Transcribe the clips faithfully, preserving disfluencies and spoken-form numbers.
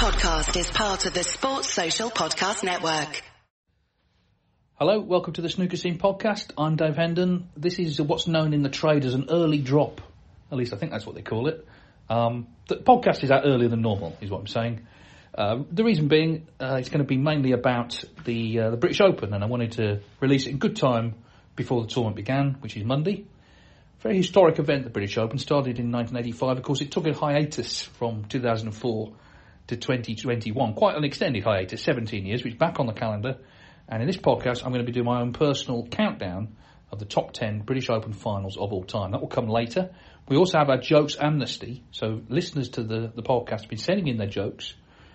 podcast is part of the Sports Social Podcast Network. Hello, welcome to the Snooker Scene Podcast. I'm Dave Hendon. This is what's known in the trade as an early drop. At least I think that's what they call it. Um, the podcast is out earlier than normal, is what I'm saying. Uh, the reason being, uh, it's going to be mainly about the uh, the British Open, and I wanted to release it in good time before the tournament began, which is Monday. Very historic event, the British Open, started in nineteen eighty-five. Of course, it took a hiatus from two thousand four to twenty twenty-one, quite an extended hiatus, seventeen years, which is back on the calendar. And in this podcast, I'm going to be doing my own personal countdown of the top ten British Open finals of all time. That will come later. We also have our jokes amnesty, so listeners to the, the podcast have been sending in their jokes.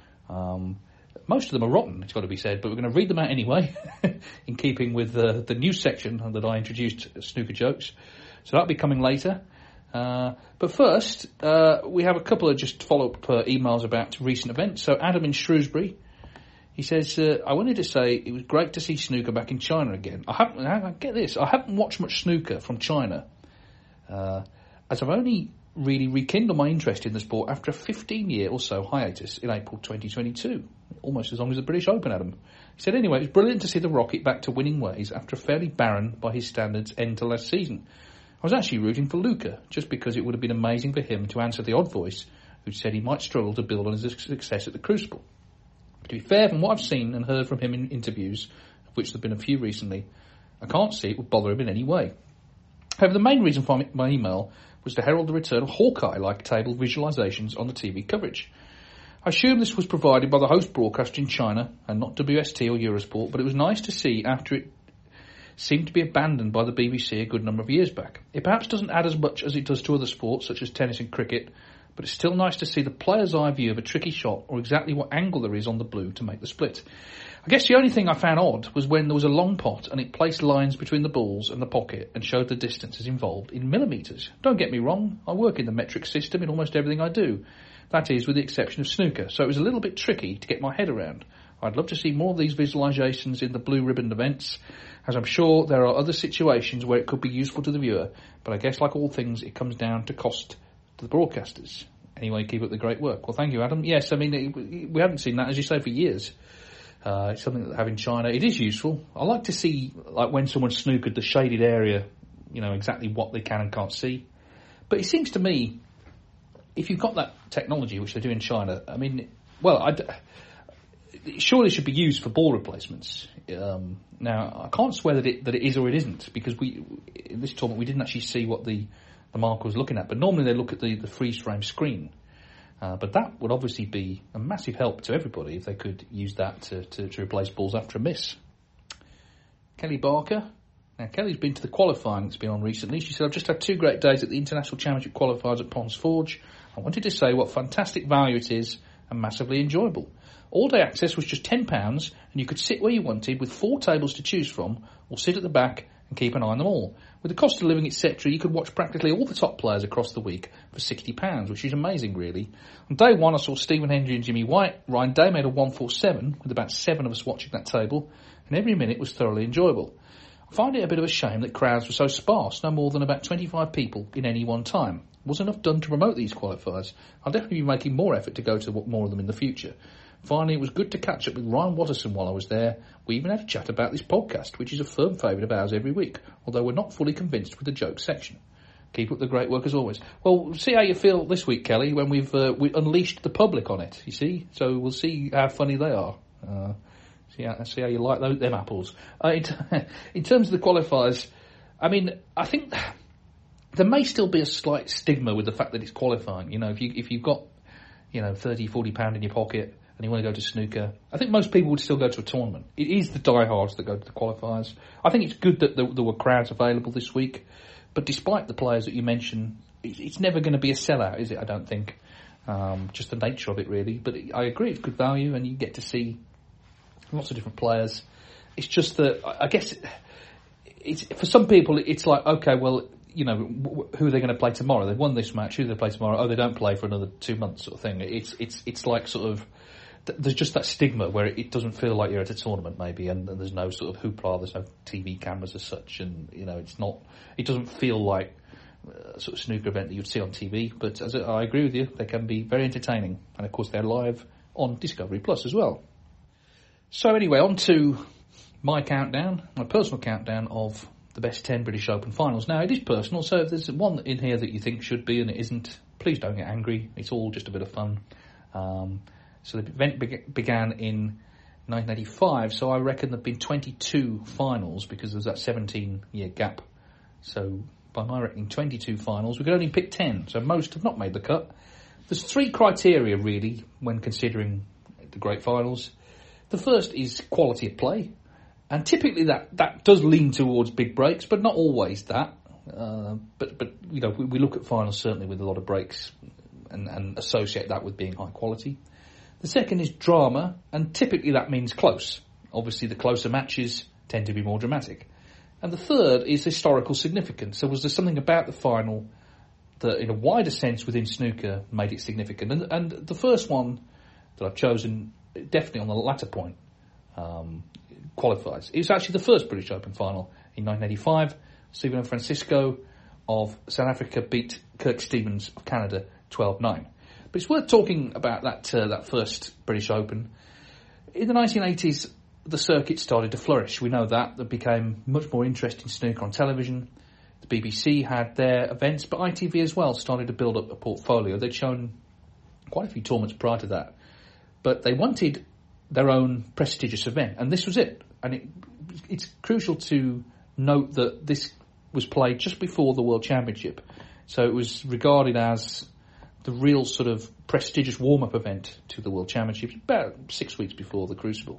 Um, most of them are rotten, it's got to be said, but we're going to read them out anyway, in keeping with the, the news section that I introduced, snooker jokes. So that'll be coming later. Uh, but first, uh, we have a couple of just follow-up uh, emails about recent events. So Adam in Shrewsbury, he says, uh, I wanted to say it was great to see snooker back in China again. I haven't, I, get this, I haven't watched much snooker from China, uh, as I've only really rekindled my interest in the sport after a fifteen-year or so hiatus in April twenty twenty-two. Almost as long as the British Open, Adam. He said, anyway, it was brilliant to see the Rocket back to winning ways after a fairly barren, by his standards, end to last season. I was actually rooting for Luca, just because it would have been amazing for him to answer the odd voice who said he might struggle to build on his success at the Crucible. To be fair, from what I've seen and heard from him in interviews, of which there have been a few recently, I can't see it would bother him in any way. However, the main reason for my email was to herald the return of Hawkeye-like table visualisations on the T V coverage. I assume this was provided by the host broadcaster in China and not W S T or Eurosport, but it was nice to see after it seemed to be abandoned by the B B C a good number of years back. It perhaps doesn't add as much as it does to other sports such as tennis and cricket, but it's still nice to see the player's eye view of a tricky shot or exactly what angle there is on the blue to make the split. I guess the only thing I found odd was when there was a long pot and it placed lines between the balls and the pocket and showed the distances involved in millimetres. Don't get me wrong, I work in the metric system in almost everything I do. That is, with the exception of snooker, so it was a little bit tricky to get my head around. I'd love to see more of these visualisations in the blue ribbon events, as I'm sure there are other situations where it could be useful to the viewer, but I guess like all things, it comes down to cost to the broadcasters. Anyway, keep up the great work. Well, thank you, Adam. Yes, I mean, we haven't seen that, as you say, for years. Uh, it's something that they have in China. It is useful. I like to see, like, when someone snookered the shaded area, you know, exactly what they can and can't see. But it seems to me, if you've got that technology, which they do in China, I mean, well, I'd, it surely should be used for ball replacements. Um, now, I can't swear that it that it is or it isn't, because we in this tournament we didn't actually see what the, the marker was looking at. But normally they look at the, the freeze frame screen. Uh, but that would obviously be a massive help to everybody if they could use that to, to, to replace balls after a miss. Kelly Barker. Now, Kelly's been to the qualifying that's been on recently. She said, I've just had two great days at the International Championship qualifiers at Ponds Forge. I wanted to say what fantastic value it is and massively enjoyable. All-day access was just ten pounds, and you could sit where you wanted with four tables to choose from, or sit at the back and keep an eye on them all. With the cost of living, et cetera, you could watch practically all the top players across the week for sixty pounds, which is amazing, really. On day one, I saw Stephen Hendry and Jimmy White. Ryan Day made a one forty-seven, with about seven of us watching that table, and every minute was thoroughly enjoyable. I find it a bit of a shame that crowds were so sparse, no more than about twenty-five people in any one time. Wasn't enough done to promote these qualifiers. I'll definitely be making more effort to go to more of them in the future. Finally, it was good to catch up with Ryan Watterson while I was there. We even had a chat about this podcast, which is a firm favourite of ours every week, although we're not fully convinced with the joke section. Keep up the great work as always. Well, see how you feel this week, Kelly, when we've uh, we unleashed the public on it, you see? So we'll see how funny they are. Uh, see, how, see how you like those, them apples. Uh, in, t- in terms of the qualifiers, I mean, I think there may still be a slight stigma with the fact that it's qualifying. You know, if, you, if you've got, you know, thirty, forty pounds in your pocket, and you want to go to snooker, I think most people would still go to a tournament. It is the diehards that go to the qualifiers. I think it's good that there, there were crowds available this week, but despite the players that you mentioned, it's, it's never going to be a sellout, is it? I don't think. Um, just the nature of it, really. But I agree, it's good value, and you get to see lots of different players. It's just that, I guess, it's for some people, it's like, okay, well, you know, who are they going to play tomorrow? They've won this match, who do they play tomorrow? Oh, they don't play for another two months sort of thing. It's, it's, it's like sort of, there's just that stigma where it doesn't feel like you're at a tournament maybe, and, and there's no sort of hoopla, there's no T V cameras as such, and you know it's not, it doesn't feel like a sort of snooker event that you'd see on T V. But as I, I agree with you, they can be very entertaining, and of course they're live on Discovery Plus as well. So anyway, on to my countdown, my personal countdown of the best ten British Open finals. Now, it is personal, so if there's one in here that you think should be and it isn't, please don't get angry. It's all just a bit of fun. Um, so the event be- began in nineteen eighty-five, so I reckon there have been twenty-two finals because there's that seventeen-year gap. So by my reckoning, twenty-two finals. We could only pick ten, so most have not made the cut. There's three criteria, really, when considering the great finals. The first is quality of play, and typically that, that does lean towards big breaks, but not always that. Uh, but, but you know, we, we look at finals certainly with a lot of breaks and, and associate that with being high quality. The second is drama, and typically that means close. Obviously, the closer matches tend to be more dramatic. And the third is historical significance. So was there something about the final that, in a wider sense within snooker, made it significant? And, and the first one that I've chosen, definitely on the latter point, um, qualifies. It was actually the first British Open final in nineteen eighty-five. Stephen Francisco of South Africa beat Kirk Stevens of Canada twelve nine. But it's worth talking about that uh, that first British Open. In the nineteen eighties, the circuit started to flourish. We know that. There became much more interesting snooker on television. The B B C had their events, but I T V as well started to build up a portfolio. They'd shown quite a few tournaments prior to that. But they wanted their own prestigious event, and this was it. And it, it's crucial to note that this was played just before the World Championship. So it was regarded as the real sort of prestigious warm-up event to the World Championship, about six weeks before the Crucible.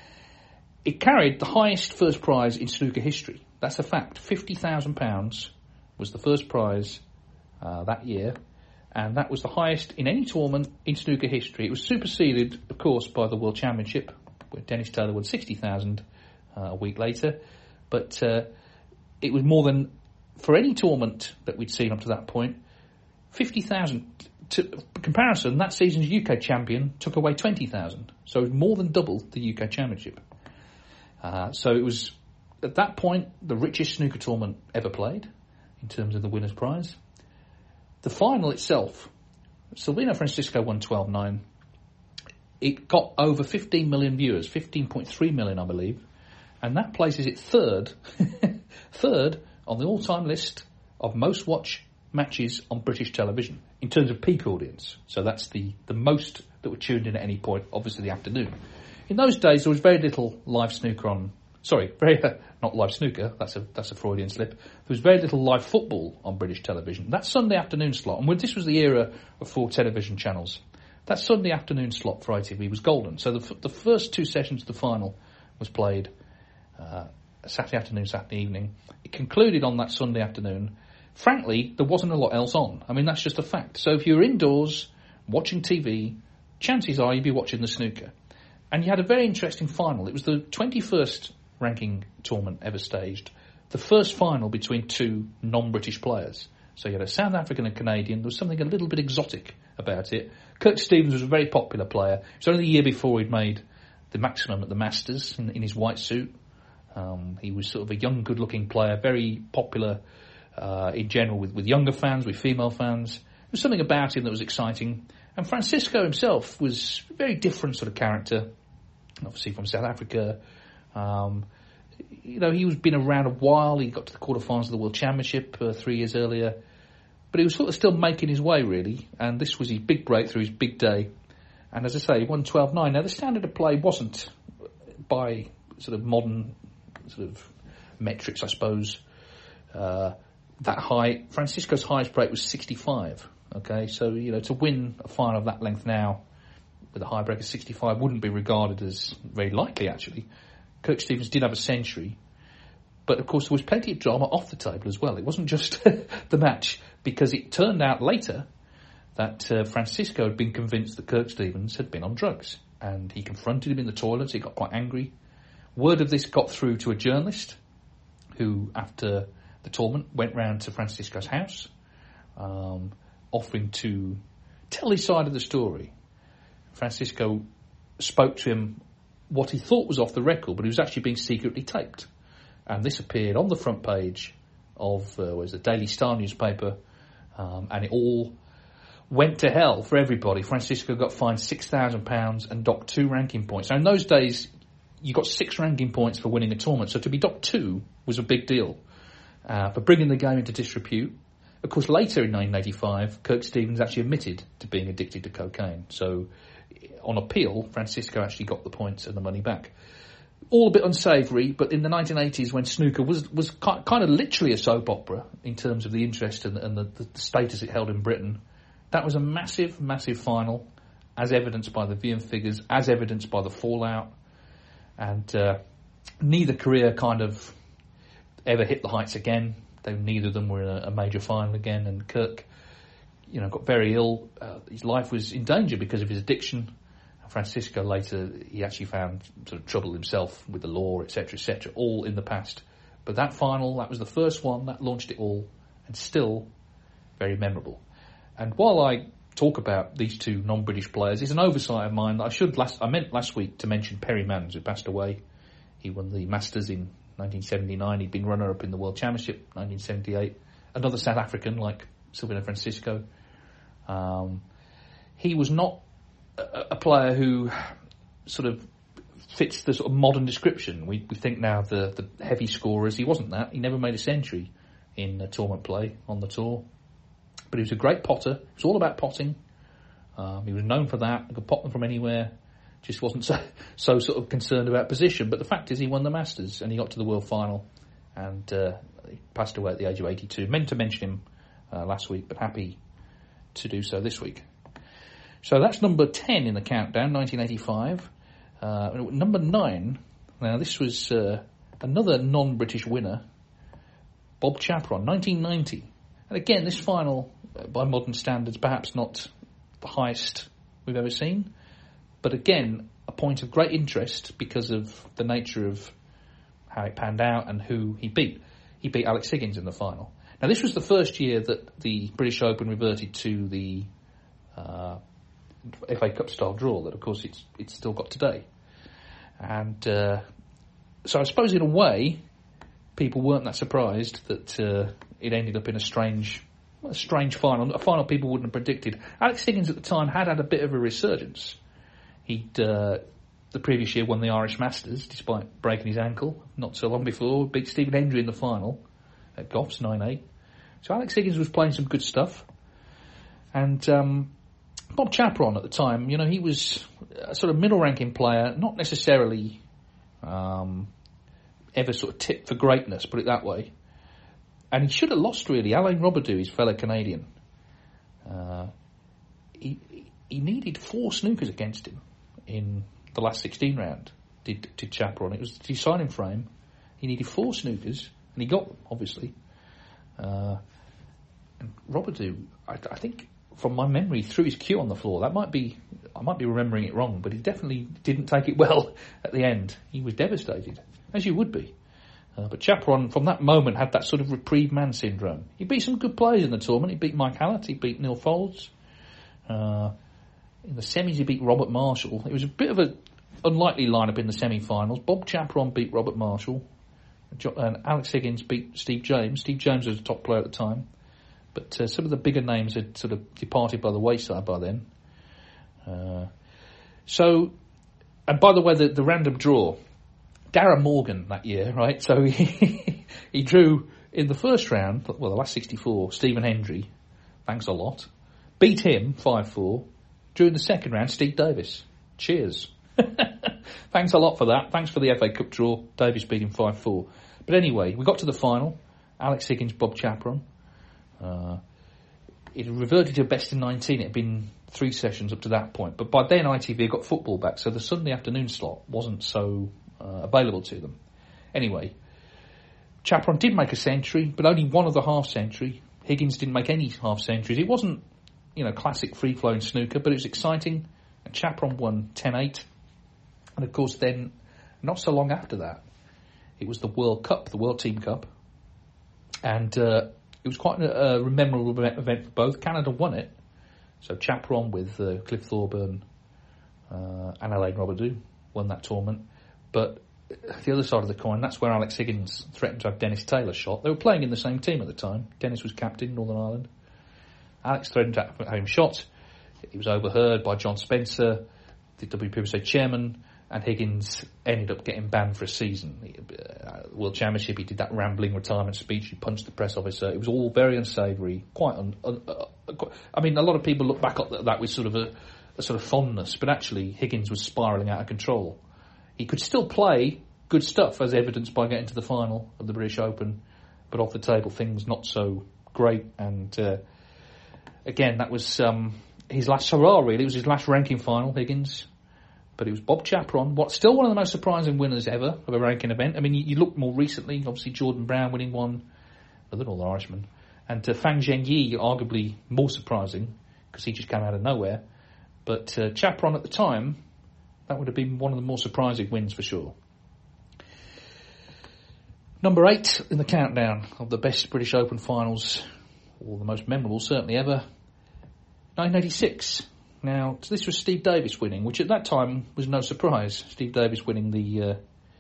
It carried the highest first prize in snooker history. That's a fact. fifty thousand pounds was the first prize uh, that year, and that was the highest in any tournament in snooker history. It was superseded, of course, by the World Championship, where Dennis Taylor won sixty thousand uh, a week later. But uh, it was more than, for any tournament that we'd seen up to that point, fifty thousand. To comparison, that season's U K champion took away twenty thousand. So it was more than double the U K championship. Uh, so it was, at that point, the richest snooker tournament ever played in terms of the winner's prize. The final itself, Silvino Francisco won twelve nine. It got over fifteen million viewers, fifteen point three million, I believe. And that places it third, third on the all-time list of most watched matches on British television in terms of peak audience. So that's the, the most that were tuned in at any point, obviously the afternoon. In those days, there was very little live snooker on. Sorry, very uh, not live snooker. That's a that's a Freudian slip. There was very little live football on British television. That Sunday afternoon slot, and when this was the era of four television channels, that Sunday afternoon slot for I T V was golden. So the the first two sessions of the final was played uh, Saturday afternoon, Saturday evening. It concluded on that Sunday afternoon. Frankly, there wasn't a lot else on. I mean, that's just a fact. So if you're indoors watching T V, chances are you'd be watching the snooker. And you had a very interesting final. It was the twenty-first ranking tournament ever staged. The first final between two non-British players. So you had a South African and Canadian. There was something a little bit exotic about it. Kirk Stevens was a very popular player. It was only the year before he'd made the maximum at the Masters in, in his white suit. Um, he was sort of a young, good-looking player, very popular uh, in general with, with younger fans, with female fans. There was something about him that was exciting. And Francisco himself was a very different sort of character, obviously from South Africa. Um, you know, he was been around a while. He got to the quarterfinals of the World Championship uh, three years earlier. But he was sort of still making his way, really. And this was his big breakthrough, his big day. And as I say, he won twelve nine. Now, the standard of play wasn't, by sort of modern sort of metrics, I suppose, uh, that high. Francisco's highest break was sixty-five. Okay, so, you know, to win a final of that length now with a high break of sixty-five wouldn't be regarded as very likely, actually. Kirk Stevens did have a century, but of course there was plenty of drama off the table as well. It wasn't just the match, because it turned out later that uh, Francisco had been convinced that Kirk Stevens had been on drugs, and he confronted him in the toilets. He got quite angry. Word of this got through to a journalist who, after the tournament, went round to Francisco's house, um, offering to tell his side of the story. Francisco spoke to him what he thought was off the record, but he was actually being secretly taped. And this appeared on the front page of uh, was the Daily Star newspaper, um, and it all went to hell for everybody. Francisco got fined six thousand pounds and docked two ranking points. Now, in those days, you got six ranking points for winning a tournament, so to be docked two was a big deal uh, for bringing the game into disrepute. Of course, later in nineteen eighty-five, Kirk Stevens actually admitted to being addicted to cocaine. So, on appeal, Francisco actually got the points and the money back. All a bit unsavoury, but in the nineteen eighties, when snooker was was kind of literally a soap opera in terms of the interest and, and the, the status it held in Britain, that was a massive, massive final, as evidenced by the viewing figures, as evidenced by the fallout, and uh, neither career kind of ever hit the heights again. They, neither of them were in a, a major final again, and Kirk, you know, got very ill. Uh, his life was in danger because of his addiction. Francisco later, he actually found sort of trouble himself with the law, et cetera, et cetera, all in the past. But that final, that was the first one, that launched it all, and still very memorable. And while I talk about these two non-British players, it's an oversight of mine that I should last, I meant last week to mention Perry Mans, who passed away. He won the Masters in nineteen seventy-nine. He'd been runner-up in the World Championship, nineteen seventy-eight. Another South African, like Silvino Francisco. Um, he was not a, a player who sort of fits the sort of modern description. We, we think now of the, the heavy scorers. He wasn't that. He never made a century in uh, tournament play on the tour. But he was a great potter. It was all about potting. Um, he was known for that. He could pot them from anywhere. Just wasn't so, so sort of concerned about position. But the fact is he won the Masters and he got to the World Final. And uh, he passed away at the age of eighty-two. Meant to mention him uh, last week, but happy to do so this week. So that's number ten in the countdown, nineteen eighty-five. Uh, number nine, now this was uh, another non-British winner, Bob Chaperon, nineteen ninety. And again, this final, uh, by modern standards, perhaps not the highest we've ever seen, but again, a point of great interest because of the nature of how it panned out and who he beat. He beat Alex Higgins in the final. Now, this was the first year that the British Open reverted to the uh, F A Cup style draw that, of course, it's it's still got today. And uh, so I suppose, in a way, people weren't that surprised that uh, it ended up in a strange, a strange final, a final people wouldn't have predicted. Alex Higgins at the time had had a bit of a resurgence. He'd uh, the previous year won the Irish Masters despite breaking his ankle not so long before. Beat Stephen Hendry in the final at Goffs nine eight. So Alex Higgins was playing some good stuff. And um, Bob Chaperon at the time, you know, he was a sort of middle-ranking player, not necessarily um, ever sort of tipped for greatness, put it that way. And he should have lost, really. Alain Robidoux, his fellow Canadian, uh, he, he needed four snookers against him in the last sixteen round, did, did Chaperon. It was the deciding frame. He needed four snookers, and he got them, obviously. Uh, and Robidoux, I, I think, from my memory, threw his cue on the floor. That might be, I might be remembering it wrong, but he definitely didn't take it well at the end. He was devastated, as you would be. Uh, but Chaperon, from that moment, had that sort of reprieve man syndrome. He beat some good players in the tournament. He beat Mike Hallett, he beat Neil Folds. Uh, in the semis, he beat Robert Marshall. It was a bit of an unlikely lineup in the semi-finals. Bob Chaperon beat Robert Marshall. And Alex Higgins beat Steve James. Steve James was a top player at the time. But uh, some of the bigger names had sort of departed by the wayside by then. Uh, so, and by the way, the, the random draw, Darren Morgan that year, right? So he, he drew in the first round, well, the last sixty-four, Stephen Hendry, thanks a lot, beat him five four. Drew in the second round, Steve Davis. Cheers. Thanks a lot for that. Thanks for the F A Cup draw. Davis beat him five four. But anyway, we got to the final. Alex Higgins, Bob Chaperon. Uh, it reverted to best in nineteen. It had been three sessions up to that point. But by then, I T V had got football back, so the Sunday afternoon slot wasn't so uh, available to them. Anyway, Chaperon did make a century, but only one of the half century. Higgins didn't make any half centuries. It wasn't, you know, classic free-flowing snooker, but it was exciting. And Chaperon won ten eight. And, of course, then, not so long after that, it was the World Cup, the World Team Cup. And uh, it was quite a, a memorable event for both. Canada won it. So Chaperon with uh, Cliff Thorburn uh, and Alain Robidoux won that tournament. But the other side of the coin, that's where Alex Higgins threatened to have Dennis Taylor shot. They were playing in the same team at the time. Dennis was captain, Northern Ireland. Alex threatened to have him shot. He was overheard by John Spencer, the W P B S A chairman, and Higgins ended up getting banned for a season. Uh, World Championship, he did that rambling retirement speech, he punched the press officer. It was all very unsavoury, quite, un, un, uh, quite... I mean, a lot of people look back at that with sort of a, a sort of fondness, but actually Higgins was spiralling out of control. He could still play good stuff, as evidenced by getting to the final of the British Open, but off the table things not so great. And uh, again, that was um, his last hurrah, really. It was his last ranking final, Higgins. But it was Bob Chaperon, what's still one of the most surprising winners ever of a ranking event. I mean, you, you look more recently, obviously Jordan Brown winning one, another Northern Irishman, and uh, Fang Zhengyi, arguably more surprising, because he just came out of nowhere. But uh, Chaperon at the time, that would have been one of the more surprising wins for sure. Number eight in the countdown of the best British Open finals, or the most memorable certainly ever, nineteen eighty-six. Now, this was Steve Davis winning, which at that time was no surprise. Steve Davis winning the uh,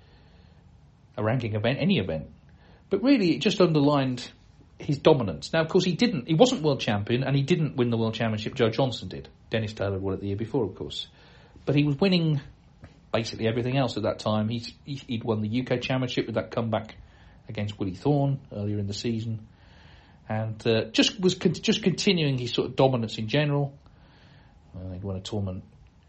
a ranking event, any event. But really, it just underlined his dominance. Now, of course, he didn't. He wasn't world champion, and he didn't win the world championship. Joe Johnson did. Dennis Taylor won it the year before, of course. But he was winning basically everything else at that time. He's, he'd won the U K championship with that comeback against Willie Thorne earlier in the season, and uh, just was con- just continuing his sort of dominance in general. Uh, he'd won a tournament.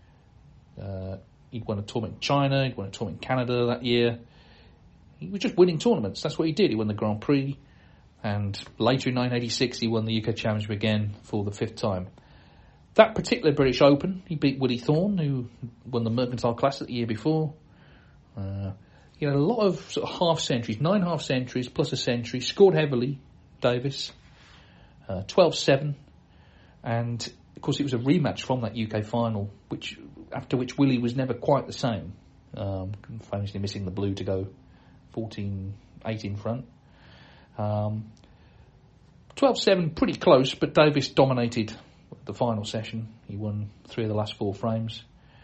Uh, he'd won a tournament in China. He'd won a tournament in Canada that year. He was just winning tournaments. That's what he did. He won the Grand Prix, and later in nineteen eighty-six, he won the U K Championship again for the fifth time. That particular British Open, he beat Willie Thorne, who won the Mercantile Classic the year before. Uh, he had a lot of sort of half centuries, nine half centuries plus a century. Scored heavily, Davis, uh, twelve seven, and of course, it was a rematch from that U K final, which after which Willie was never quite the same, um, famously missing the blue to go fourteen eight in front. Um, twelve seven, pretty close, but Davis dominated the final session. He won three of the last four frames,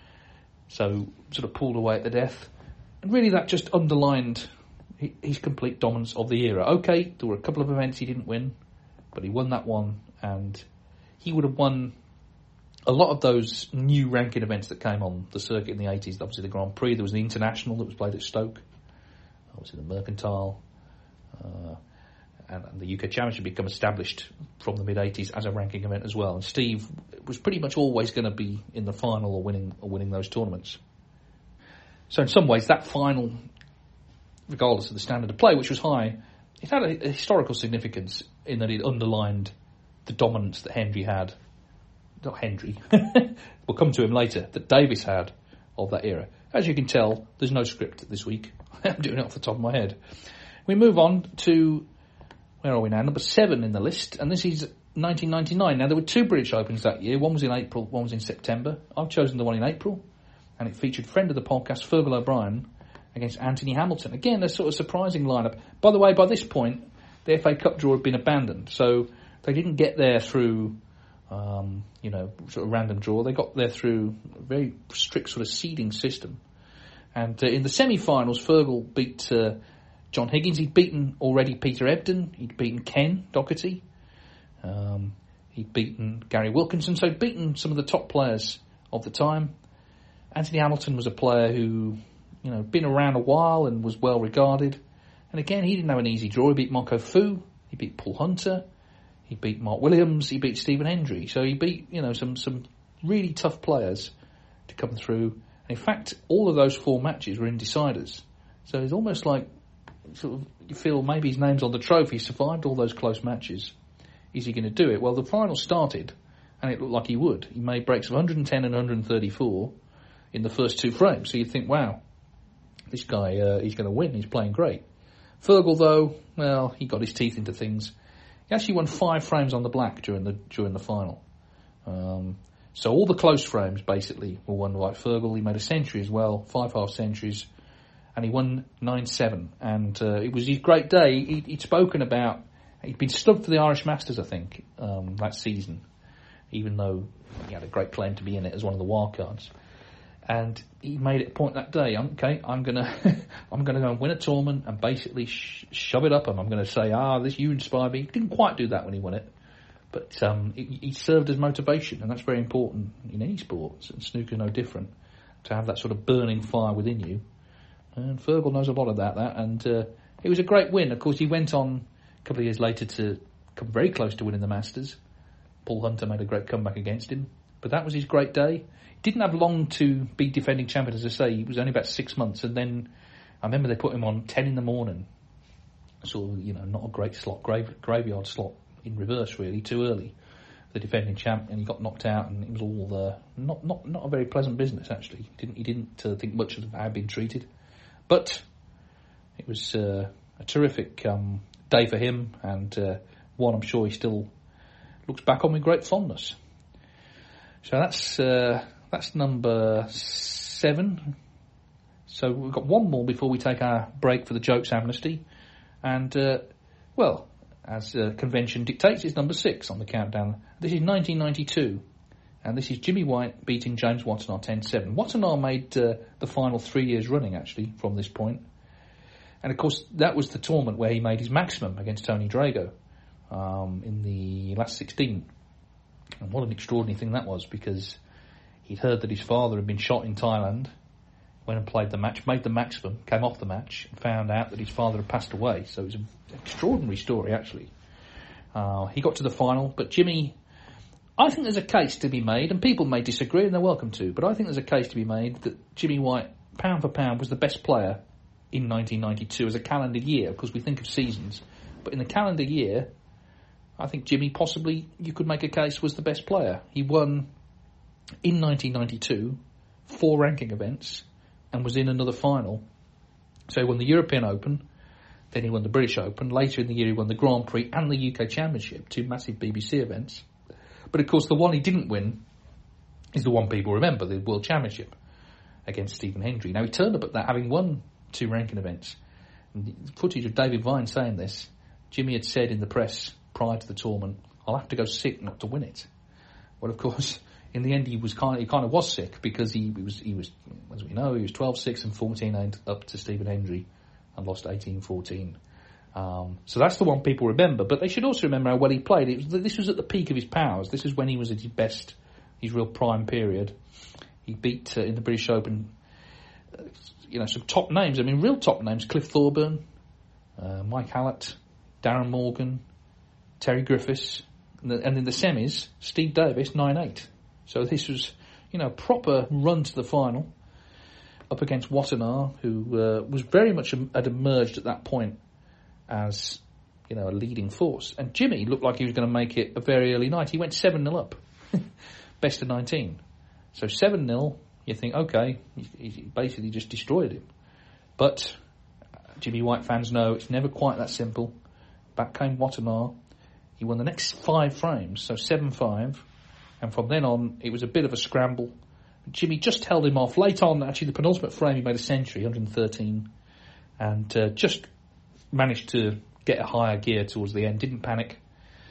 so sort of pulled away at the death. And really that just underlined his complete dominance of the era. Okay, there were a couple of events he didn't win, but he won that one, and he would have won a lot of those new ranking events that came on the circuit in the eighties. Obviously the Grand Prix, there was the International that was played at Stoke, obviously the Mercantile, uh, and, and the U K Championship become established from the mid-eighties as a ranking event as well. And Steve was pretty much always going to be in the final or winning or winning those tournaments. So in some ways that final, regardless of the standard of play, which was high, it had a, a historical significance in that it underlined the dominance that Hendry had. Not Hendry, we'll come to him later, that Davis had of that era. As you can tell, there's no script this week. I'm doing it off the top of my head. We move on to, where are we now? Number seven in the list, and this is nineteen ninety-nine. Now, there were two British Opens that year. One was in April, one was in September. I've chosen the one in April, and it featured friend of the podcast, Fergal O'Brien, against Anthony Hamilton. Again, a sort of surprising lineup. By the way, by this point, the F A Cup draw had been abandoned, so they didn't get there through Um, you know, sort of random draw. They got there through a very strict sort of seeding system. And uh, in the semi-finals, Fergal beat uh, John Higgins. He'd beaten already Peter Ebdon. He'd beaten Ken Doherty. Um, he'd beaten Gary Wilkinson. So he'd beaten some of the top players of the time. Anthony Hamilton was a player who, you know, been around a while and was well regarded. And again, he didn't have an easy draw. He beat Marco Fu. He beat Paul Hunter. He beat Mark Williams, he beat Stephen Hendry. So he beat, you know, some, some really tough players to come through. And in fact, all of those four matches were in deciders. So it's almost like, sort of, you feel maybe his name's on the trophy. He survived all those close matches. Is he going to do it? Well, the final started, and it looked like he would. He made breaks of one hundred ten and one hundred thirty-four in the first two frames. So you think, wow, this guy, uh, he's going to win. He's playing great. Fergal, though, well, he got his teeth into things. He actually won five frames on the black during the during the final. Um, so all the close frames basically were won by Fergal. He made a century as well, five half centuries, and he won nine seven. And uh, it was his great day. He, he'd spoken about, he'd been stubbed for the Irish Masters, I think, um, that season, even though he had a great claim to be in it as one of the wildcards. And he made it a point that day, okay, I'm gonna, I'm gonna go and win a tournament and basically sh- shove it up him. I'm gonna say, ah, this you inspire me. He didn't quite do that when he won it, But um, he, he served as motivation, and that's very important in any sport, and snooker no different, to have that sort of burning fire within you. And Fergal knows a lot about that, and uh, it was a great win. Of course, he went on a couple of years later to come very close to winning the Masters. Paul Hunter made a great comeback against him, but that was his great day. He didn't have long to be defending champion, as I say. He was only about six months, and then I remember they put him on ten in the morning. So, you know, not a great slot, grave, graveyard slot in reverse, really, too early. The defending champ, and he got knocked out, and it was all uh, not not not a very pleasant business. Actually, he didn't he didn't uh, think much of how he'd been treated, but it was uh, a terrific um, day for him, and uh, one I'm sure he still looks back on with great fondness. So that's uh, that's number seven. So we've got one more before we take our break for the jokes amnesty, and uh, well. As uh, convention dictates, it's number six on the countdown. This is nineteen ninety-two, and this is Jimmy White beating James Wattenaar ten seven. Wattenaar made uh, the final three years running, actually, from this point. And, of course, that was the tournament where he made his maximum against Tony Drago um, in the last sixteen. And what an extraordinary thing that was, because he'd heard that his father had been shot in Thailand, went and played the match, made the maximum, came off the match, and found out that his father had passed away. So it was an extraordinary story, actually. Uh, he got to the final, but Jimmy, I think there's a case to be made, and people may disagree, and they're welcome to, but I think there's a case to be made that Jimmy White, pound for pound, was the best player in nineteen ninety-two as a calendar year, because we think of seasons. But in the calendar year, I think Jimmy possibly, you could make a case, was the best player. He won, in nineteen ninety-two, four ranking events, and was in another final. So he won the European Open, then he won the British Open. Later in the year he won the Grand Prix and the U K Championship, two massive B B C events. But of course the one he didn't win is the one people remember, the World Championship against Stephen Hendry. Now he turned up at that having won two ranking events. And the footage of David Vine saying this, Jimmy had said in the press prior to the tournament, I'll have to go sick not to win it. Well, of course, in the end, he was kind of, he kind of was sick because he, he was, he was, as we know, he was twelve six and fourteen eight up to Stephen Hendry and lost eighteen fourteen. Um, so that's the one people remember. But they should also remember how well he played. It was, this was at the peak of his powers. This is when he was at his best, his real prime period. He beat, uh, in the British Open, uh, you know, some top names. I mean, real top names. Cliff Thorburn, uh, Mike Hallett, Darren Morgan, Terry Griffiths. And, the, and in the semis, Steve Davis, nine eight. So this was, you know, a proper run to the final up against Wattenaar, who uh, was very much had emerged at that point as, you know, a leading force. And Jimmy looked like he was going to make it a very early night. He went seven nil up, best of nineteen. So seven nil, you think, okay, he, he basically just destroyed him. But Jimmy White fans know it's never quite that simple. Back came Wattenaar. He won the next five frames, so seven five. And from then on, it was a bit of a scramble. Jimmy just held him off. Late on, actually, the penultimate frame, he made a century, one hundred thirteen, and uh, just managed to get a higher gear towards the end, didn't panic.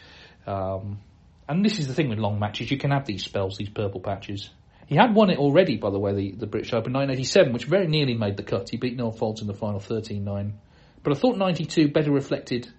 Um, and this is the thing with long matches. You can have these spells, these purple patches. He had won it already, by the way, the, the British Open, nineteen eighty-seven, which very nearly made the cut. He beat Noel Folds in the final thirteen nine. But I thought ninety-two better reflected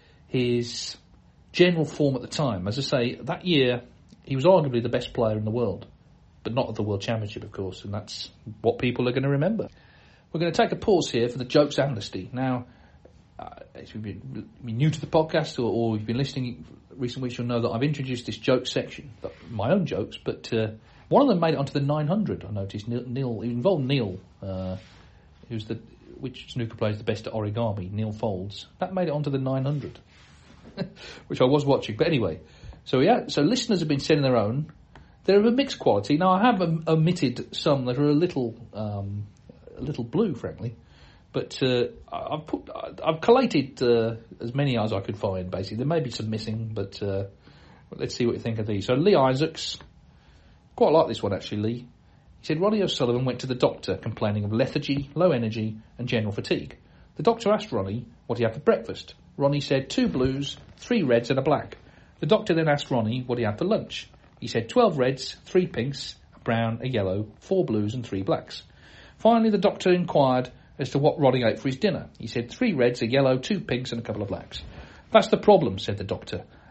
his general form at the time. As I say, that year, he was arguably the best player in the world, but not at the World Championship, of course, and that's what people are going to remember. We're going to take a pause here for the jokes amnesty. Now, uh, if you've been, been new to the podcast or, or you've been listening recent weeks, you'll know that I've introduced this joke section, my own jokes, but uh, one of them made it onto the nine hundred, I noticed. Neil, Neil it involved Neil, uh, who's the, which snooker player is the best at origami, Neil Folds. That made it onto the nine hundred, which I was watching. But anyway, so yeah, so listeners have been sending their own. They're of a mixed quality. Now, I have um, omitted some that are a little, um, a little blue, frankly. But uh, I've put, I've collated uh, as many as I could find. Basically, there may be some missing, but uh, let's see what you think of these. So Lee Isaacs, quite like this one actually. Lee, he said Ronnie O'Sullivan went to the doctor complaining of lethargy, low energy, and general fatigue. The doctor asked Ronnie what he had for breakfast. Ronnie said two blues, three reds, and a black. The doctor then asked Ronnie what he had for lunch. He said twelve reds, three pinks, a brown, a yellow, four blues and three blacks. Finally, the doctor inquired as to what Ronnie ate for his dinner. He said three reds, a yellow, two pinks and a couple of blacks. That's the problem, said the doctor.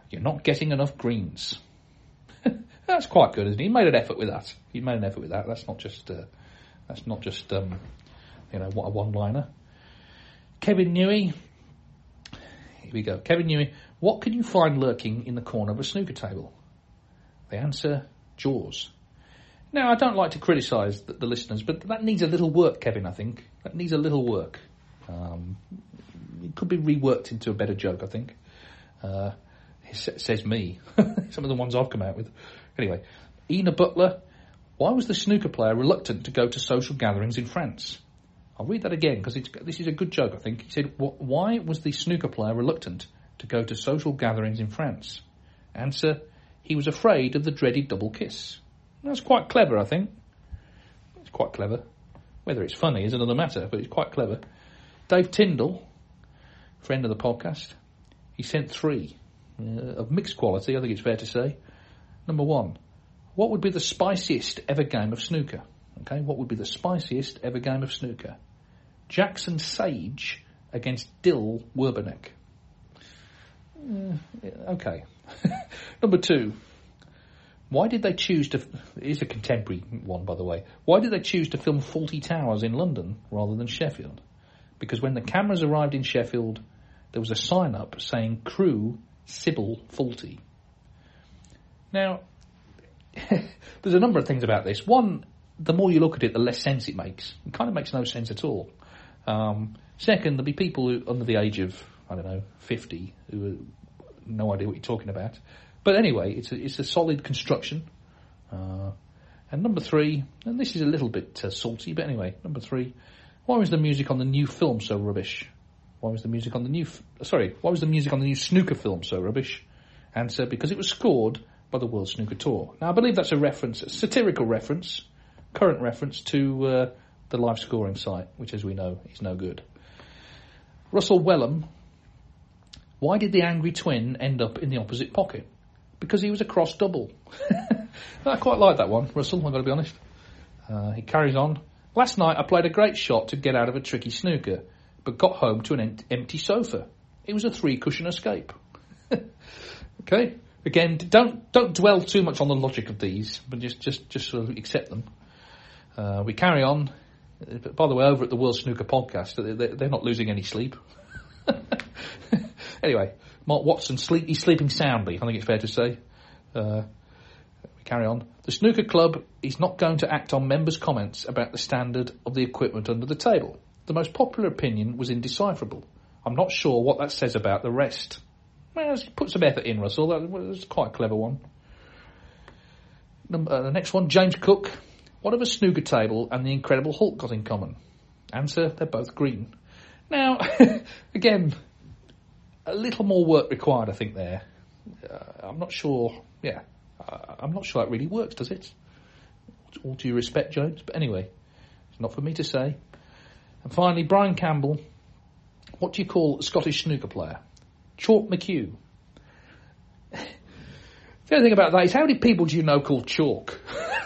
You're not getting enough greens. That's quite good, isn't it? He made an effort with that. He made an effort with that. That's not just, uh, that's not just, um, you know, what a one-liner. Kevin Newey. Here we go. Kevin Newey. What can you find lurking in the corner of a snooker table? The answer, Jaws. Now, I don't like to criticise the, the listeners, but that needs a little work, Kevin, I think. That needs a little work. Um, it could be reworked into a better joke, I think. Uh, it says me. Some of the ones I've come out with. Anyway, Ina Butler. Why was the snooker player reluctant to go to social gatherings in France? I'll read that again, because this is a good joke, I think. He said, why was the snooker player reluctant to go to social gatherings in France? Answer, he was afraid of the dreaded double kiss. That's quite clever, I think. It's quite clever. Whether it's funny is another matter, but it's quite clever. Dave Tyndall, friend of the podcast, he sent three uh, of mixed quality, I think it's fair to say. Number one, what would be the spiciest ever game of snooker? Okay, what would be the spiciest ever game of snooker? Jackson Sage against Dill Werbeneck. Uh, okay. Number two, why did they choose to... It is a contemporary one, by the way. Why did they choose to film Fawlty Towers in London rather than Sheffield? Because when the cameras arrived in Sheffield, there was a sign-up saying crew Sybil Fawlty. Now, there's a number of things about this. One, the more you look at it, the less sense it makes. It kind of makes no sense at all. Um, second, there'll be people who, under the age of, I don't know, fifty, who have no idea what you're talking about. But anyway, it's a, it's a solid construction. Uh, and number three, and this is a little bit uh, salty, but anyway, number three, why was the music on the new film so rubbish? Why was the music on the new... F- sorry, why was the music on the new snooker film so rubbish? Answer, because it was scored by the World Snooker Tour. Now, I believe that's a reference, a satirical reference, current reference to uh, the live scoring site, which, as we know, is no good. Russell Wellham, why did the angry twin end up in the opposite pocket? Because he was a cross double. I quite like that one, Russell, I've got to be honest. Uh, he carries on. Last night I played a great shot to get out of a tricky snooker, but got home to an em- empty sofa. It was a three-cushion escape. Okay? Again, don't don't dwell too much on the logic of these, but just just, just sort of accept them. Uh, we carry on. By the way, over at the World Snooker Podcast, they're, they're not losing any sleep. Anyway, Mark Watson, sleep, he's sleeping soundly, I think it's fair to say. Uh, we carry on. The snooker club is not going to act on members' comments about the standard of the equipment under the table. The most popular opinion was indecipherable. I'm not sure what that says about the rest. Well, put some effort in, Russell. That was quite a clever one. Number, uh, the next one, James Cook. What have a snooker table and the Incredible Hulk got in common? Answer, they're both green. Now, again, a little more work required, I think, there. Uh, I'm not sure, yeah, uh, I'm not sure that really works, does it? All due respect, James, but anyway, it's not for me to say. And finally, Brian Campbell. What do you call a Scottish snooker player? Chalk McHugh. The only thing about that is, how many people do you know called Chalk?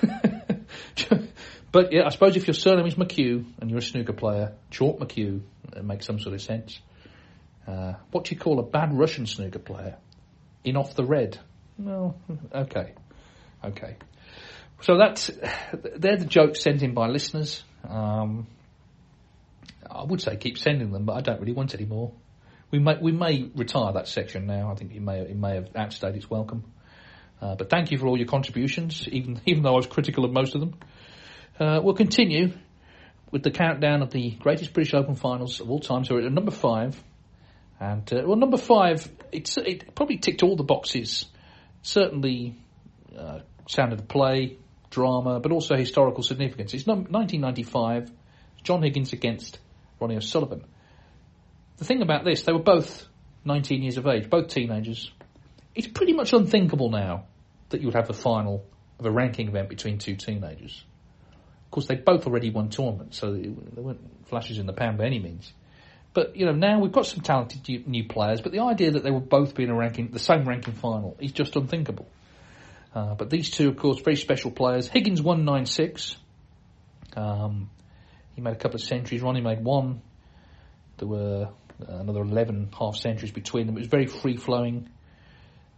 But yeah, I suppose if your surname is McHugh and you're a snooker player, Chalk McHugh, it makes some sort of sense. Uh, what do you call a bad Russian snooker player? In off the red. Well, okay. Okay. So that's, they're the jokes sent in by listeners. Um, I would say keep sending them, but I don't really want any more. We may, we may retire that section now. I think it may, it may have outstayed its welcome. Uh, but thank you for all your contributions, even, even though I was critical of most of them. Uh, we'll continue with the countdown of the greatest British Open finals of all time. So we're at number five. And, uh, well, number five, it's, it probably ticked all the boxes. Certainly uh, sound of the play, drama, but also historical significance. It's nineteen ninety-five, John Higgins against Ronnie O'Sullivan. The thing about this, they were both nineteen years of age, both teenagers. It's pretty much unthinkable now that you would have the final of a ranking event between two teenagers. Of course, they both already won tournaments, so they weren't flashes in the pan by any means. But, you know, now we've got some talented new players, but the idea that they will both be in a ranking, the same ranking final is just unthinkable. Uh, but these two, of course, very special players. Higgins won nine six. Um, he made a couple of centuries. Ronnie made one. There were another eleven half centuries between them. It was very free-flowing.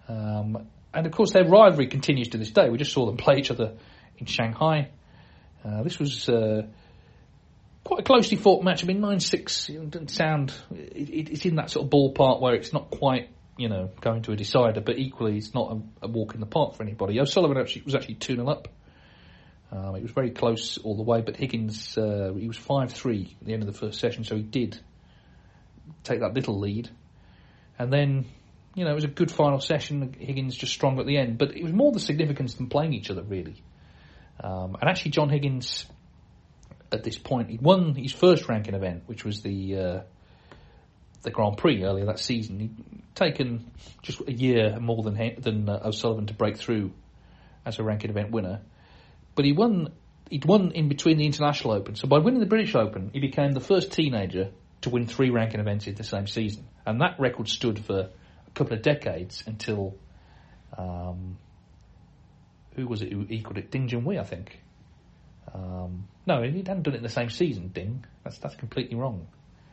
Um, and, of course, their rivalry continues to this day. We just saw them play each other in Shanghai. Uh, this was uh, quite a closely fought match. I mean, nine six, it doesn't sound... It, it's in that sort of ballpark where it's not quite, you know, going to a decider, but equally it's not a, a walk in the park for anybody. O'Sullivan actually, was actually two nil up. Um, it was very close all the way, but Higgins, uh, he was five three at the end of the first session, so he did take that little lead. And then, you know, it was a good final session. Higgins just strong at the end, but it was more the significance than playing each other, really. Um, and actually, John Higgins, at this point, he'd won his first ranking event, which was the uh, the Grand Prix earlier that season. He'd taken just a year more than than uh, O'Sullivan to break through as a ranking event winner. But he won. He'd won in between the International Open. So by winning the British Open, he became the first teenager to win three ranking events in the same season. And that record stood for a couple of decades until, um, who was it who equalled it? Ding Junhui, I think. Um, no, he hadn't done it in the same season, Ding. That's that's completely wrong.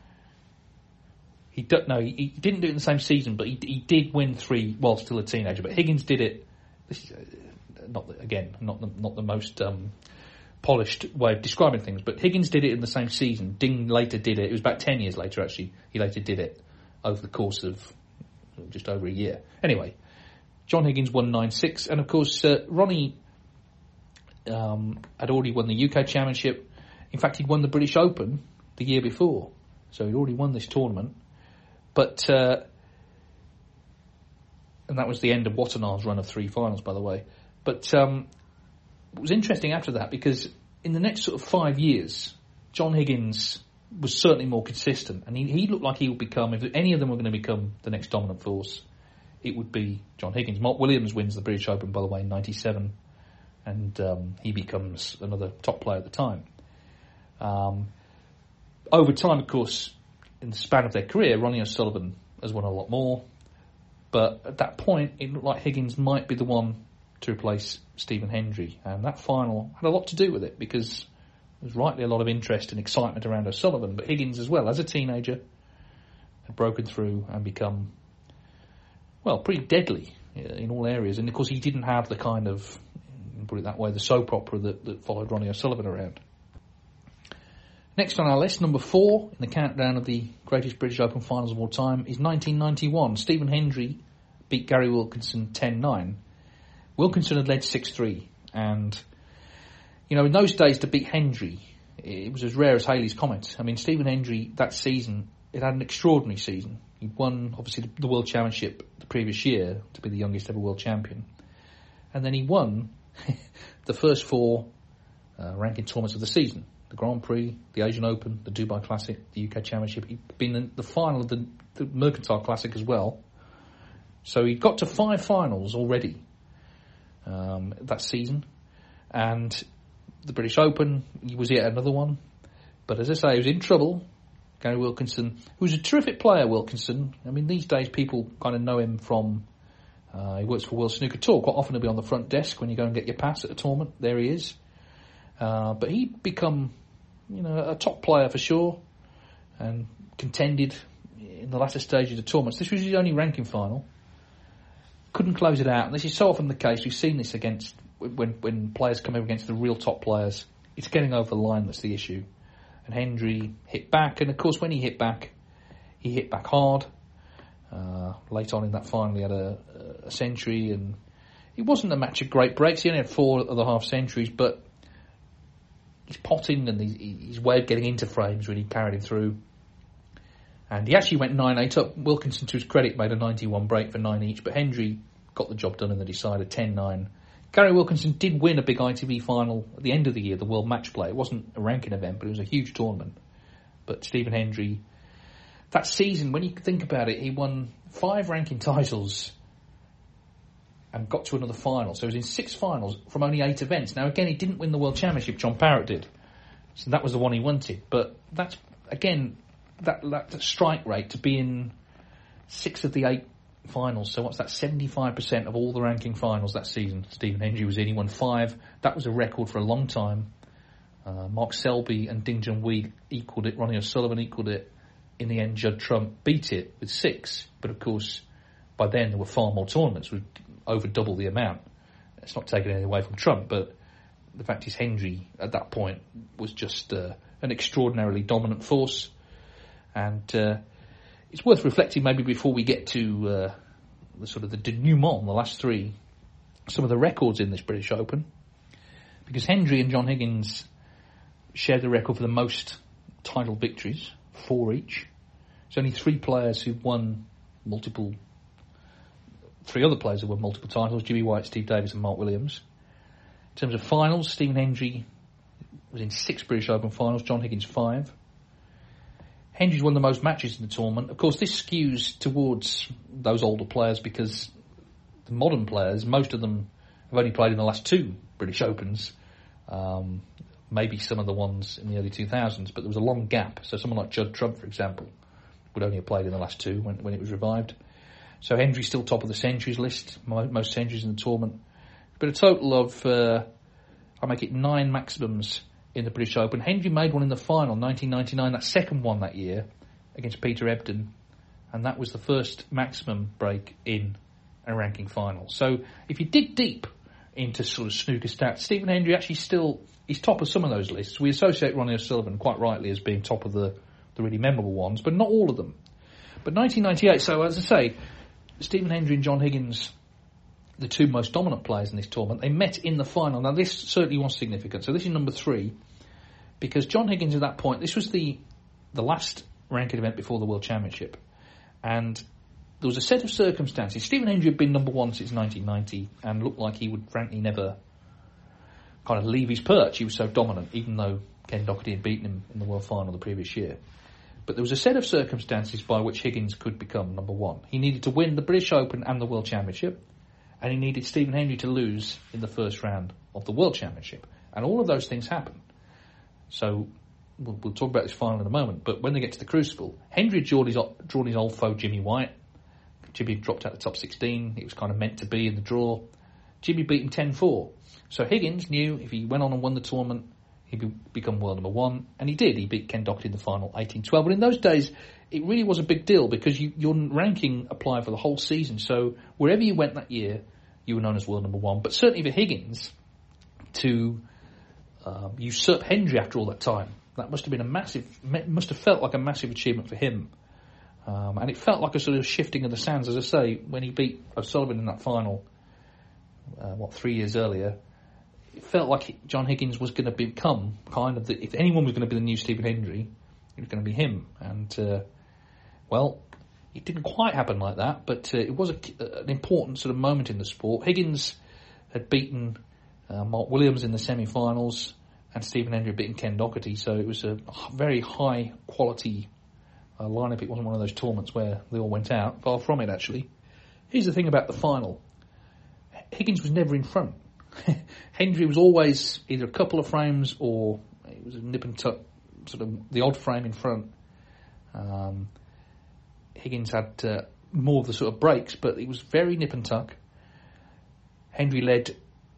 He do, no, he, he didn't do it in the same season, but he he did win three while still a teenager. But Higgins did it. This is, uh, not the, again, not the, not the most um, polished way of describing things, but Higgins did it in the same season. Ding later did it. It was about ten years later, actually. He later did it over the course of just over a year. Anyway, John Higgins won nine six, and of course, uh, Ronnie um, had already won the U K Championship. In fact, he'd won the British Open the year before, so he'd already won this tournament. But, uh, and that was the end of Watanabe's run of three finals, by the way. But um, it was interesting after that because in the next sort of five years, John Higgins was certainly more consistent, and he, he looked like he would become, if any of them were going to become the next dominant force, it would be John Higgins. Mark Williams wins the British Open, by the way, in ninety-seven, and um, he becomes another top player at the time. Um, over time, of course, in the span of their career, Ronnie O'Sullivan has won a lot more, but at that point, it looked like Higgins might be the one to replace Stephen Hendry, and that final had a lot to do with it because there was rightly a lot of interest and excitement around O'Sullivan, but Higgins as well, as a teenager, had broken through and become, well, pretty deadly in all areas, and of course he didn't have the kind of, put it that way, the soap opera that, that followed Ronnie O'Sullivan around. Next on our list, number four in the countdown of the greatest British Open finals of all time, is nineteen ninety-one. Stephen Hendry beat Gary Wilkinson ten nine. Wilkinson had led six three, and, you know, in those days to beat Hendry, it was as rare as Haley's Comet. I mean, Stephen Hendry, that season, it had an extraordinary season. He'd won, obviously, the, the World Championship the previous year to be the youngest ever world champion. And then he won the first four uh, ranking tournaments of the season. The Grand Prix, the Asian Open, the Dubai Classic, the U K Championship. He'd been in the final of the, the Mercantile Classic as well. So he'd got to five finals already um, that season. And the British Open, he was yet another one. But as I say, he was in trouble. Gary Wilkinson, who's a terrific player, Wilkinson. I mean, these days people kind of know him from, uh, he works for World Snooker Tour. Quite often he'll be on the front desk when you go and get your pass at a tournament. There he is. Uh, but he'd become, you know, a top player for sure, and contended in the latter stages of tournaments. This was his only ranking final. Couldn't close it out. And this is so often the case. We've seen this against, when, when players come up against the real top players. It's getting over the line that's the issue. And Hendry hit back, and of course when he hit back, he hit back hard. Uh, late on in that final he had a, a century, and it wasn't a match of great breaks. He only had four other half centuries, but his potting and his, his way of getting into frames really carried him through. And he actually went nine eight up. Wilkinson, to his credit, made a ninety-one break for nine each, but Hendry got the job done in the decider, ten nine. Gary Wilkinson did win a big I T V final at the end of the year, the World Match Play. It wasn't a ranking event, but it was a huge tournament. But Stephen Hendry, that season, when you think about it, he won five ranking titles and got to another final. So he was in six finals from only eight events. Now, again, he didn't win the World Championship. John Parrott did. So that was the one he wanted. But that's, again, that, that strike rate to be in six of the eight finals. So what's that? seventy-five percent of all the ranking finals that season Stephen Hendry was in. He won five. That was a record for a long time. Uh, Mark Selby and Ding Junhui equalled it. Ronnie O'Sullivan equalled it. In the end, Judd Trump beat it with six. But of course, by then there were far more tournaments, with over double the amount. It's not taking anything away from Trump, but the fact is Hendry at that point was just uh, an extraordinarily dominant force. And uh, it's worth reflecting maybe before we get to uh, the sort of the denouement, the last three, some of the records in this British Open. Because Hendry and John Higgins shared the record for the most title victories, four each. There's only three players who've won multiple, three other players who won multiple titles, Jimmy White, Steve Davis and Mark Williams. In terms of finals, Stephen Hendry was in six British Open finals, John Higgins five. Hendry's won the most matches in the tournament. Of course, this skews towards those older players because the modern players, most of them have only played in the last two British Opens. Um, maybe some of the ones in the early two thousands, but there was a long gap. So someone like Judd Trump, for example, would only have played in the last two when, when it was revived. So Hendry's still top of the centuries list, most centuries in the tournament. But a total of, uh, I'll make it nine maximums in the British Open. Hendry made one in the final, nineteen ninety-nine, that second one that year, against Peter Ebdon. And that was the first maximum break in a ranking final. So if you dig deep into sort of snooker stats, Stephen Hendry actually still, he's top of some of those lists. We associate Ronnie O'Sullivan quite rightly as being top of the, the really memorable ones, but not all of them. But nineteen ninety-eight, so as I say, Stephen Hendry and John Higgins, the two most dominant players in this tournament, they met in the final. Now this certainly was significant. So this is number three, because John Higgins at that point, this was the the last ranking event before the World Championship, and there was a set of circumstances. Stephen Hendry had been number one since nineteen ninety and looked like he would frankly never kind of leave his perch. He was so dominant, even though Ken Doherty had beaten him in the World Final the previous year. But there was a set of circumstances by which Higgins could become number one. He needed to win the British Open and the World Championship, and he needed Stephen Hendry to lose in the first round of the World Championship. And all of those things happened. So we'll, we'll talk about this final in a moment, but when they get to the Crucible, Hendry had drawn his, drawn his old foe Jimmy White. Jimmy had dropped out the top sixteen. It was kind of meant to be in the draw. Jimmy beat him ten four. So Higgins knew if he went on and won the tournament, he'd be, become world number one. And he did. He beat Ken Doherty in the final eighteen twelve. But in those days, it really was a big deal because you, your ranking applied for the whole season. So wherever you went that year, you were known as world number one. But certainly for Higgins to um, usurp Hendry after all that time, that must have been a massive, must have felt like a massive achievement for him. Um, and it felt like a sort of shifting of the sands, as I say, when he beat O'Sullivan in that final, uh, what, three years earlier. It felt like John Higgins was going to become kind of the, if anyone was going to be the new Stephen Hendry, it was going to be him. And, uh, well, it didn't quite happen like that, but uh, it was a, an important sort of moment in the sport. Higgins had beaten uh, Mark Williams in the semi-finals, and Stephen Hendry had beaten Ken Doherty, so it was a very high-quality uh, lineup. It wasn't one of those tournaments where they all went out. Far from it, actually. Here's the thing about the final. Higgins was never in front. Hendry was always either a couple of frames or it was a nip and tuck, sort of the odd frame in front. Um, Higgins had uh, more of the sort of breaks, but it was very nip and tuck. Hendry led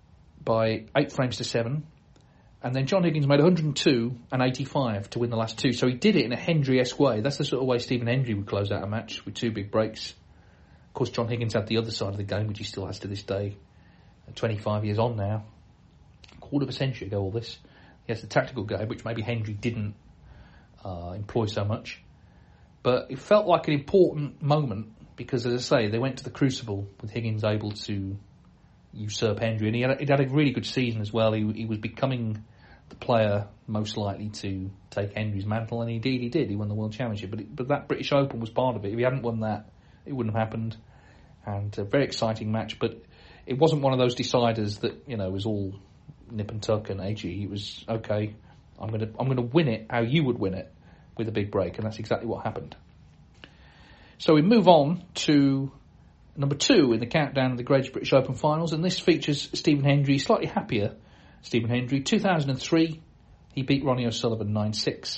by eight frames to seven, and then John Higgins made one hundred two and eighty-five to win the last two. So he did it in a Hendry-esque way. That's the sort of way Stephen Hendry would close out a match, with two big breaks. Of course, John Higgins had the other side of the game, which he still has to this day. twenty-five years on now, a quarter of a century ago all this. He has the tactical game, which maybe Hendry didn't uh, employ so much. But it felt like an important moment because, as I say, they went to the Crucible with Higgins able to usurp Hendry. And he had, he'd had a really good season as well. He, he was becoming the player most likely to take Hendry's mantle, and indeed he did. He won the World Championship. But, it, but that British Open was part of it. If he hadn't won that, it wouldn't have happened. And a very exciting match, but it wasn't one of those deciders that, you know, was all nip and tuck and edgy. It was, okay, I'm going to I'm going to win it how you would win it with a big break, and that's exactly what happened. So we move on to number two in the countdown of the Great British Open Finals, and this features Stephen Hendry, slightly happier Stephen Hendry. two thousand three, he beat Ronnie O'Sullivan nine six.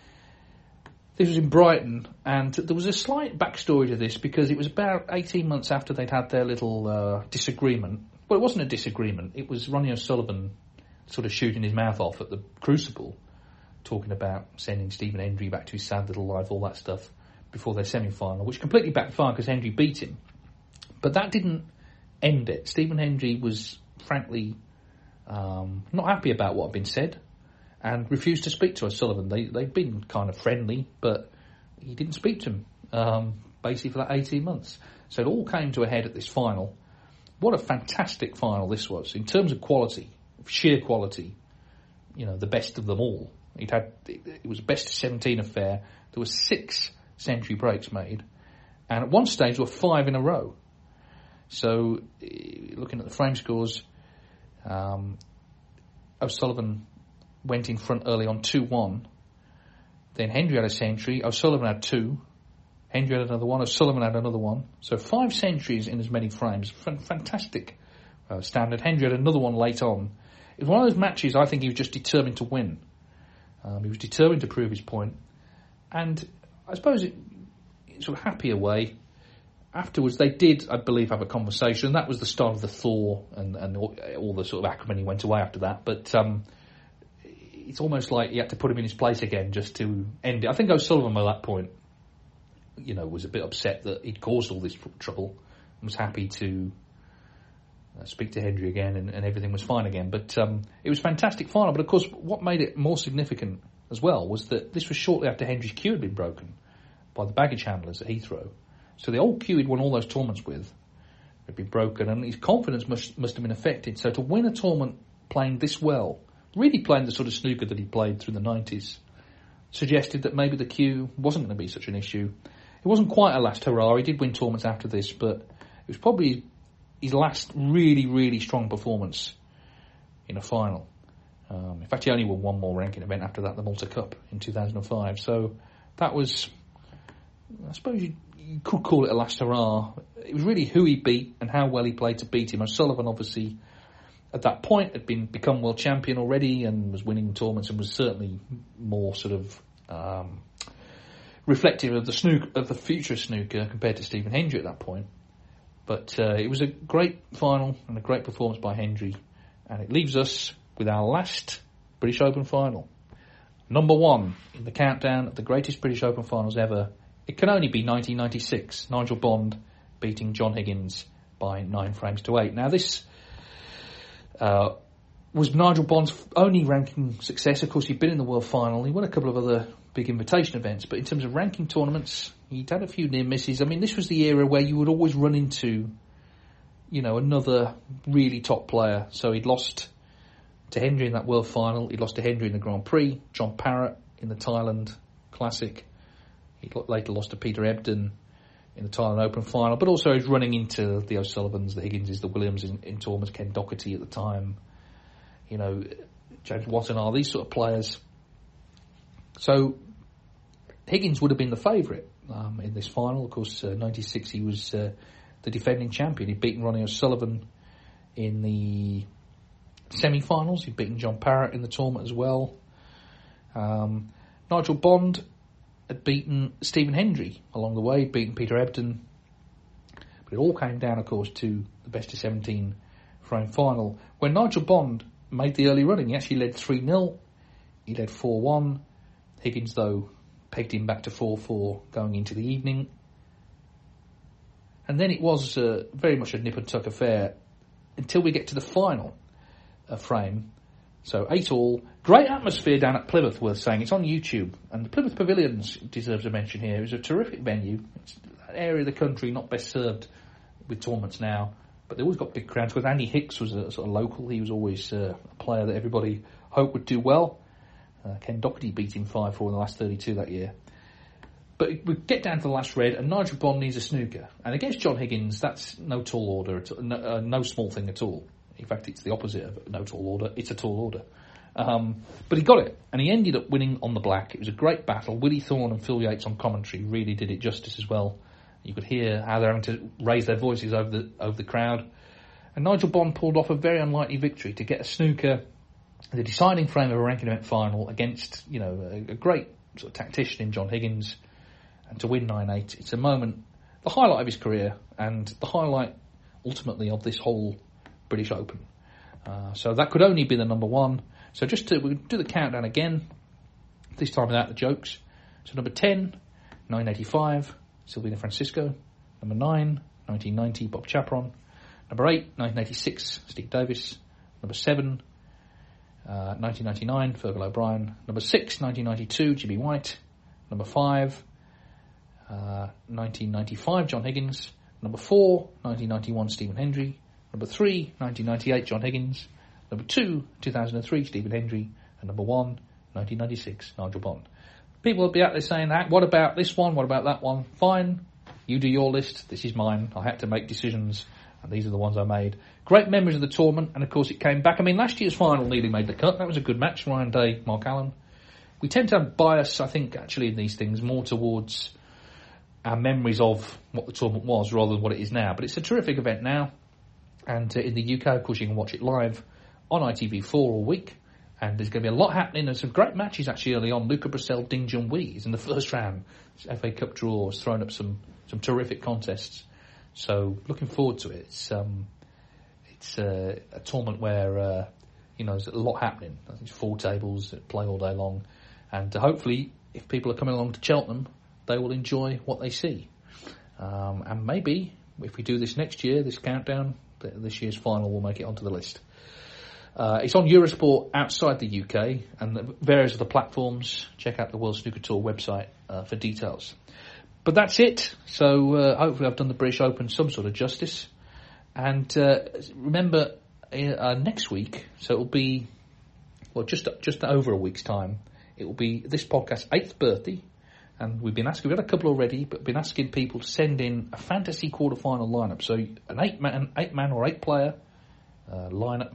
This was in Brighton, and there was a slight backstory to this because it was about eighteen months after they'd had their little uh, disagreement. Well, it wasn't a disagreement. It was Ronnie O'Sullivan sort of shooting his mouth off at the Crucible, talking about sending Stephen Hendry back to his sad little life, all that stuff, before their semi-final, which completely backfired because Hendry beat him. But that didn't end it. Stephen Hendry was, frankly, um, not happy about what had been said and refused to speak to O'Sullivan. They, they'd been kind of friendly, but he didn't speak to him, um, basically for that eighteen months. So it all came to a head at this final. What a fantastic final this was. In terms of quality, sheer quality, you know, the best of them all. It had, it was a best of seventeen affair. There were six century breaks made. And at one stage there were five in a row. So, looking at the frame scores, um, O'Sullivan went in front early on two one. Then Hendry had a century. O'Sullivan had two. Hendry had another one. O'Sullivan had another one. So five centuries in as many frames. F- fantastic uh, standard. Hendry had another one late on. It was one of those matches I think he was just determined to win. Um, he was determined to prove his point. And I suppose it, in sort of happier way, afterwards they did, I believe, have a conversation. That was the start of the thaw, and, and all, all the sort of acrimony went away after that. But um, it's almost like you had to put him in his place again just to end it. I think O'Sullivan at that point, you know, was a bit upset that he'd caused all this trouble and was happy to uh, speak to Hendry again, and, and everything was fine again. But um, it was a fantastic final. But of course, what made it more significant as well was that this was shortly after Hendry's queue had been broken by the baggage handlers at Heathrow. So the old queue he'd won all those tournaments with had been broken, and his confidence must must have been affected. So to win a tournament playing this well, really playing the sort of snooker that he played through the nineties, suggested that maybe the queue wasn't going to be such an issue. It wasn't quite a last hurrah. He did win tournaments after this, but it was probably his last really, really strong performance in a final. Um, in fact, he only won one more ranking event after that, the Malta Cup in two thousand five. So that was, I suppose you, you could call it a last hurrah. It was really who he beat and how well he played to beat him. O'Sullivan, obviously, at that point, had been become world champion already and was winning tournaments and was certainly more sort of um, reflective of the snook of the future of snooker compared to Stephen Hendry at that point. But uh, it was a great final and a great performance by Hendry, and it leaves us with our last British Open final. Number one in the countdown of the greatest British Open finals ever. It can only be nineteen ninety-six. Nigel Bond beating John Higgins by nine frames to eight. Now this uh, was Nigel Bond's only ranking success. Of course, he'd been in the world final. He won a couple of other big invitation events, but in terms of ranking tournaments, he'd had a few near misses. I mean, this was the era where you would always run into, you know, another really top player. So he'd lost to Hendry in that world final. He lost to Hendry in the Grand Prix. John Parrott in the Thailand Classic. He later lost to Peter Ebden in the Thailand Open final. But also he's running into the O'Sullivans, the Higginses, the Williams in, in tournaments, Ken Doherty at the time. You know, James Watanabe, these sort of players. So Higgins would have been the favourite um, in this final. Of course, uh, ninety-six he was uh, the defending champion. He'd beaten Ronnie O'Sullivan in the semi-finals. He'd beaten John Parrott in the tournament as well. Um, Nigel Bond had beaten Stephen Hendry along the way. He'd beaten Peter Ebden. But it all came down, of course, to the best of seventeen frame final. When Nigel Bond made the early running, he actually led three nil. He led four one. Higgins, though, pegged him back to four four going into the evening. And then it was uh, very much a nip and tuck affair until we get to the final uh, frame. So eight all. Great atmosphere down at Plymouth, worth saying. It's on YouTube. And the Plymouth Pavilions deserves a mention here. It was a terrific venue. It's an area of the country not best served with tournaments now. But they always got big crowds. Because Andy Hicks was a sort of local. He was always uh, a player that everybody hoped would do well. Uh, Ken Doherty beat him five four in the last thirty-two that year. But we get down to the last red, and Nigel Bond needs a snooker. And against John Higgins, that's no tall order, at all, no, uh, no small thing at all. In fact, it's the opposite of no tall order. It's a tall order. Um, but he got it, and he ended up winning on the black. It was a great battle. Willie Thorne and Phil Yates on commentary really did it justice as well. You could hear how they're having to raise their voices over the over the crowd. And Nigel Bond pulled off a very unlikely victory to get a snooker, the deciding frame of a ranking event final against, you know, a, a great sort of tactician in John Higgins, and to win nine eight. It's a moment, the highlight of his career, and the highlight ultimately of this whole British Open. Uh, so that could only be the number one. So just to we'll do the countdown again, this time without the jokes. So number ten, nine eighty-five, Silvina Francisco. Number nine, nineteen ninety, Bob Chaperon. Number eight, nineteen eighty-six, Steve Davis. Number seven, uh, nineteen ninety-nine, Fergal O'Brien. Number six, nineteen ninety-two, Jimmy White. Number five, uh, nineteen ninety-five, John Higgins. Number four, nineteen ninety-one, Stephen Hendry. Number three, nineteen ninety-eight, John Higgins. Number two, two thousand three, Stephen Hendry. And number one, nineteen ninety-six, Nigel Bond. People will be out there saying, what about this one? What about that one? Fine. You do your list. This is mine. I had to make decisions, and these are the ones I made. Great memories of the tournament, and of course it came back. I mean, last year's final nearly made the cut. That was a good match. Ryan Day, Mark Allen. We tend to have bias, I think, actually, in these things, more towards our memories of what the tournament was rather than what it is now. But it's a terrific event now. And uh, in the U K, of course, you can watch it live on I T V four all week. And there's going to be a lot happening. There's some great matches actually early on. Luca Brissell, Ding Junhui is in the first round. F A Cup draw has thrown up some, some terrific contests. So looking forward to it. It's um, it's uh, a tournament where uh, you know there's a lot happening. I think it's four tables that play all day long, and uh, hopefully, if people are coming along to Cheltenham, they will enjoy what they see. Um, and maybe if we do this next year, this countdown, this year's final will make it onto the list. Uh, it's on Eurosport outside the U K and the various other platforms. Check out the World Snooker Tour website uh, for details. But that's it. So uh, hopefully I've done the British Open some sort of justice. And uh, remember, uh, next week, so it'll be, well, just just over a week's time, it will be this podcast's eighth birthday. And we've been asking, we've had a couple already, but been asking people to send in a fantasy quarterfinal lineup. So an eight-man eight man or eight-player uh, lineup.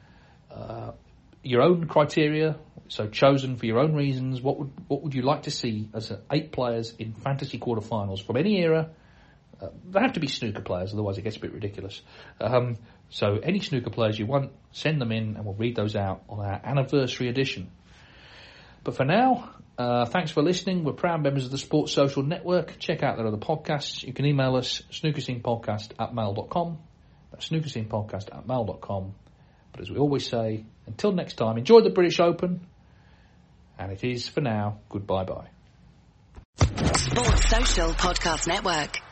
Uh, your own criteria, so chosen for your own reasons. What would what would you like to see as a, eight players in fantasy quarterfinals from any era? Uh, they have to be snooker players, otherwise it gets a bit ridiculous. Um, so any snooker players you want, send them in, and we'll read those out on our anniversary edition. But for now, uh, thanks for listening. We're proud members of the Sports Social Network. Check out their other podcasts. You can email us snookerscenepodcast at mail dot com. That's snookerscenepodcast at mail dot com. But as we always say, until next time, enjoy the British Open. And it is, for now, goodbye-bye. Sports Social Podcast Network.